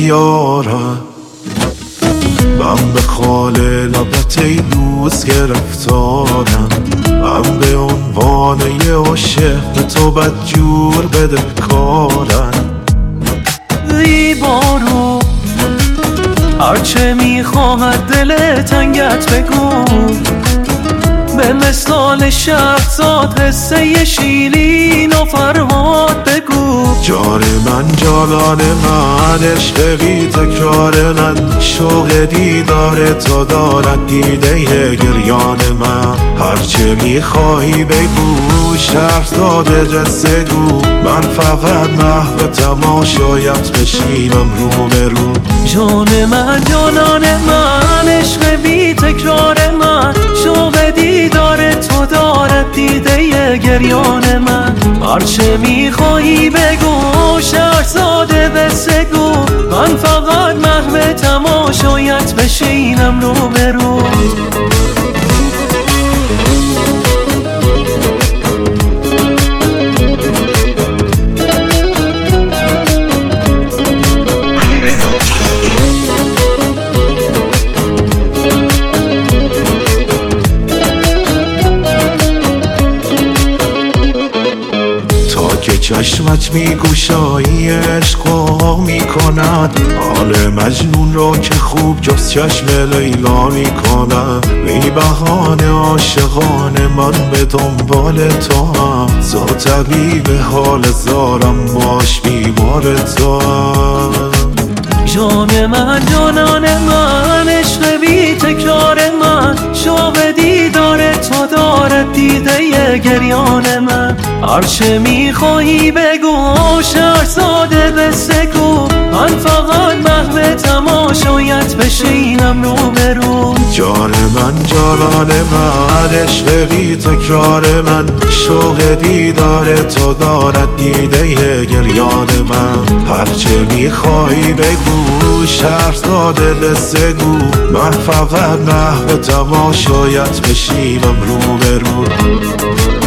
بیارم. من به خال لبت ای دوست گرفتارم، من به عنوان یه عاشق به تو بدجور بده کارم. زیبارو هرچه میخواهد دل تنگت بگو، به مثال شهرزاد قصه شیرین و فرهاد بگو. جان من جانان من عشق بی تکرار من، شوق دیدار تو دارد دیده گریان من. هرچه میخواهی بگو شهرزاد جسه گو، من فقط محو تماشایت بشینم رو به رو. جان من جانان من عشق بی تکرار من، شوق دیدار تو دارد دیده گریان من. هرچه میخواهی بگو شهرزاده قصه گو، من فقط محو تماشایت بشینم رو به رو. که چشمت میگوشایی عشقا میکند، حال مجنون را که خوب جز چشم لیلا میکنم. بی بهانه عاشقانه من به دنبال تو هم، زا طبیب حال زارم باش بیمار تو هم. جان من جانان من عشق بی تکرار من، شوق دیدار تو دارد دیده گریان من. هرچه میخواهی بگو شهرزاده قصه گو، من فقط محو تماشایت بشینم رو به رو. جان من جانان من عشق بی تکرار من، شوق دیدار تو دارد دیده گریان من. هرچه میخواهی بگو شهرزاده قصه گو، من فقط محو تماشایت بشینم رو به رو.